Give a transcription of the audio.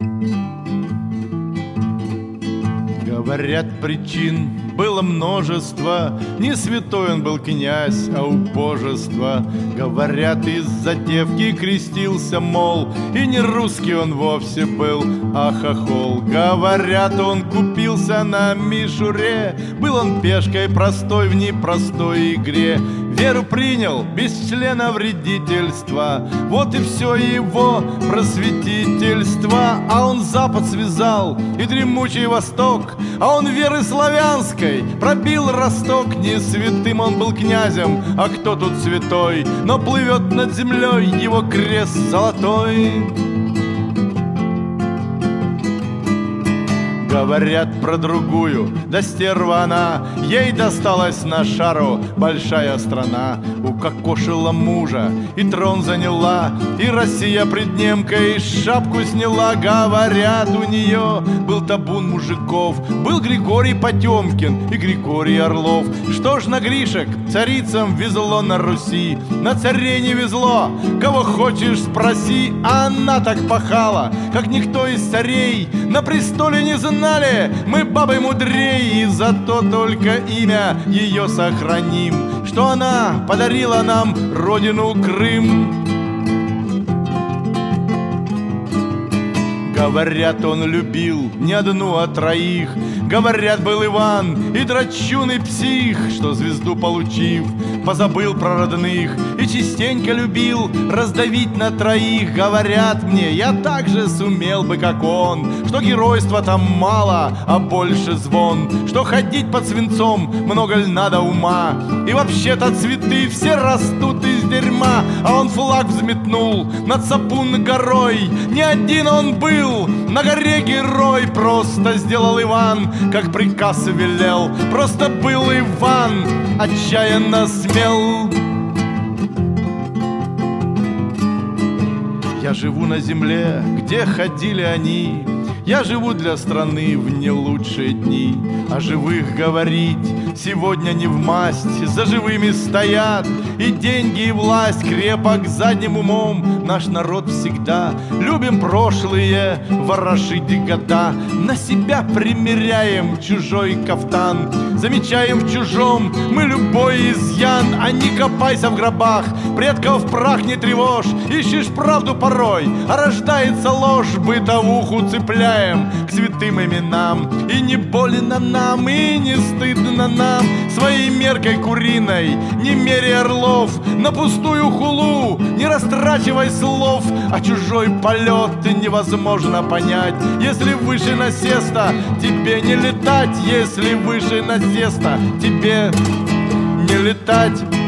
Говорят, причин было множество, не святой он был князь, а убожество. Говорят, из-за девки крестился, мол, и не русский он вовсе был, а хохол. Говорят, он купился на мишуре, был он пешкой простой в непростой игре. Веру принял без члена вредительства, вот и все его просветительство. А он Запад связал и дремучий Восток, а он веры славянской пробил росток. Не святым он был князем, а кто тут святой? Но плывет над землей его крест золотой. Говорят про другую, да стерва она, ей досталась на шару большая страна. Укокошила мужа, и трон заняла, и Россия пред немкой шапку сняла. Говорят, у нее был табун мужиков, был Григорий Потемкин и Григорий Орлов. Что ж на Гришек царицам везло на Руси, на царей не везло, кого хочешь спроси. А она так пахала, как никто из царей, на престоле не знали мы бабы мудрей, и зато только имя ее сохраним, что она подарила нам родину Крым. Говорят, он любил не одну, а троих. Говорят, был Иван и драчун, и псих, что звезду получив, позабыл про родных и частенько любил раздавить на троих. Говорят мне, я так же сумел бы, как он, что геройства там мало, а больше звон, что ходить под свинцом много ль надо ума, и вообще-то цветы все растут из дерьма. А он флаг взметнул над Сапун горой, не один он был, на горе герой. Просто сделал Иван, как приказ велел, просто был Иван отчаянно смел. Я живу на земле, где ходили они, я живу для страны в не лучшие дни. О живых говорить сегодня не вмасть, за живыми стоят и деньги, и власть. Крепок задним умом наш народ всегда, любим прошлые ворошить года. На себя примеряем чужой кафтан, замечаем в чужом мы любой изъян. А не копайся в гробах, предков прах не тревожь, ищешь правду порой, а рождается ложь. Бытовуху цепляем к святым именам, и не больно нам, и не стыдно нам. Своей меркой куриной не меряй орлов, на пустую хулу не растрачивай слов. А чужой полет невозможно понять, если выше насеста тебе не летать, если выше насеста тебе не летать.